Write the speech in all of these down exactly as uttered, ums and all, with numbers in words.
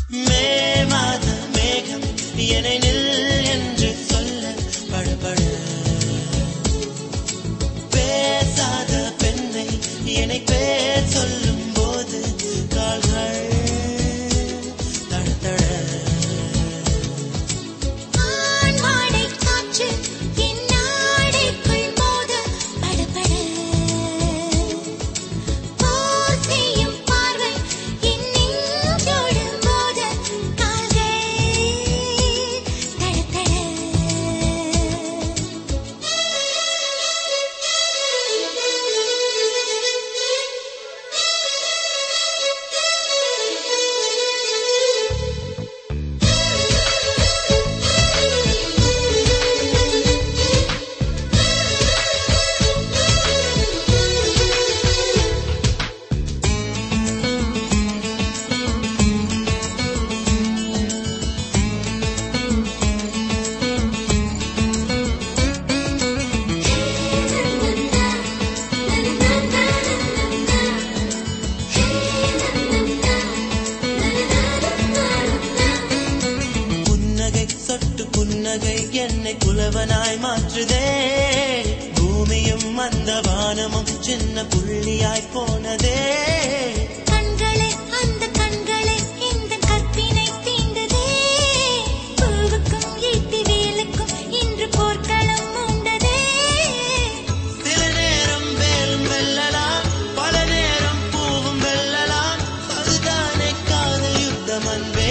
மே மாத மேகம் என்னை நில் என்று சொல்ல படபட பேசாத பெண்ணை என்னை பேர் சொல்லும் போது கால்கள் தடதட என்னை புலவனாய் மாற்றுதே பூமியும் அந்த வானமும் சின்ன புள்ளியாய் போனதே கண்களை அந்த கண்களை இந்த கற்பினை தீண்டதே பூவுக்கும் ஈட்டி வேலுக்கும் இன்று போர்க்களம் உண்டதே சில நேரம் வேலும் வெல்லலாம் பல நேரம் பூவும் வெல்லலாம் அதுதானே காதல் யுத்தம் அன்பே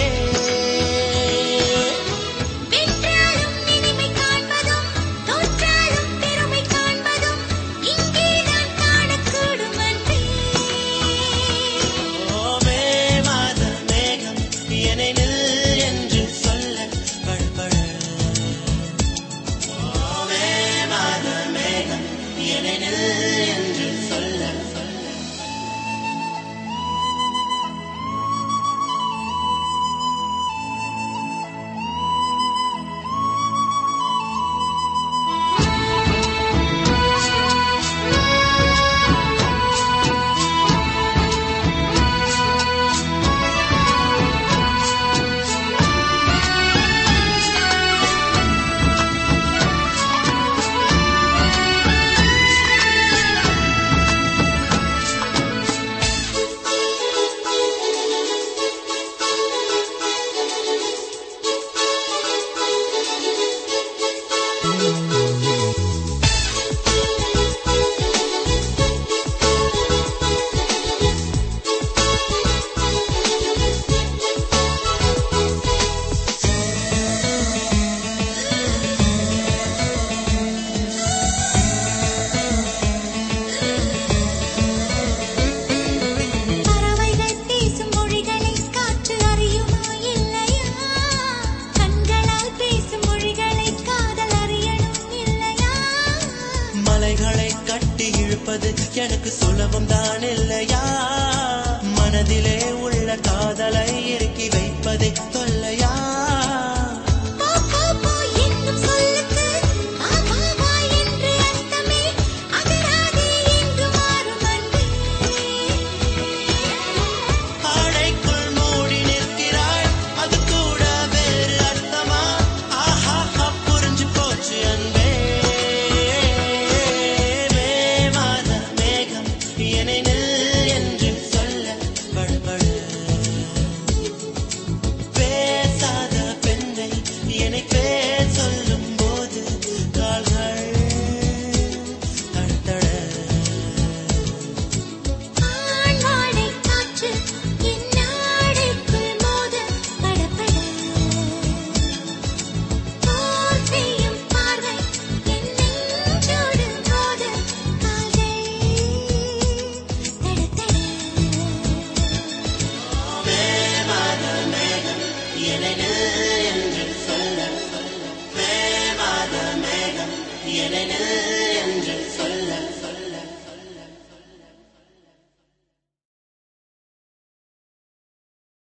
எனக்கு சுலபம் தான் இல்லையா மனதிலே உள்ள காதலை இறுக்கி வைப்பதை தொல்லையா என்னை